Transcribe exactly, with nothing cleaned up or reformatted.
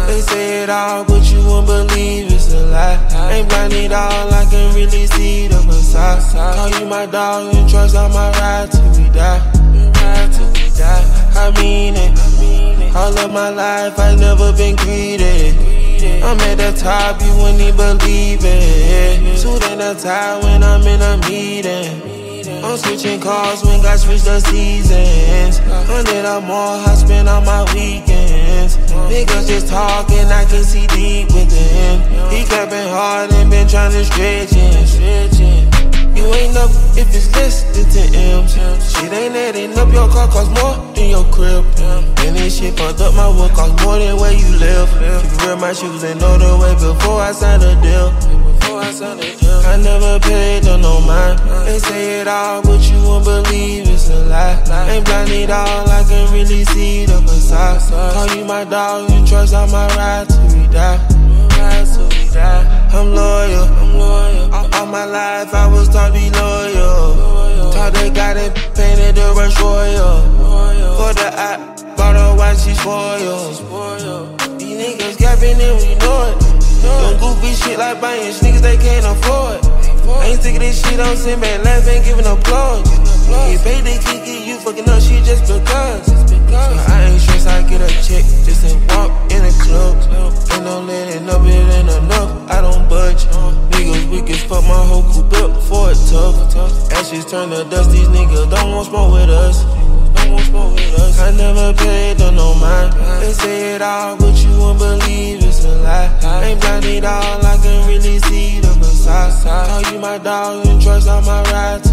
They say it all, but you won't believe it's a lie. Ain't blinded all, I can really see the facade. Call you my dog and trust on my ride till we die. Ride till we die. I mean it. All of my life, I never been greedy. I'm at the top, you wouldn't even believe it. Suit and a tie when I'm in a meeting. I'm switching cars when God switch the seasons. Hundred or more, I spend on my weekends. Niggas just talking, I can see deep within. He clapping hard and been trying to stretch it. You ain't up if it's less than ten M's. Shit ain't adding up, your car costs more than your crib. And this shit fucked up, my work costs more than where you live. Keep it real, my shoes and know the way before I signed a deal. I never paid on no mind. They say it all, but you won't believe it's a lie. Ain't blinded all, I can really see the facade. Call you my dog and trust on my ride till we die. I'm loyal, I'm loyal. All, all my life I was taught to be loyal. Taught they got it painted the rush royal. For the app, bought her while she spoiled. These niggas capping and we know it. Them goofy shit like buying niggas they can't afford. I ain't sick of this shit, I'm sitting back laughing, giving applause. Get paid, they kick it, you fucking up shit just because. So I ain't stressed, I get a check, just to walk in the club. Ain't no letting up, it ain't enough, I don't budge. Niggas weak as fuck, my whole crew built for it tough. Ashes turn to dust, these niggas don't want smoke with us. I never paid on no mind. They say it all, but you won't believe it's a lie. Ain't blinded all, I can really see the facade. Call you my dog and trust on my ride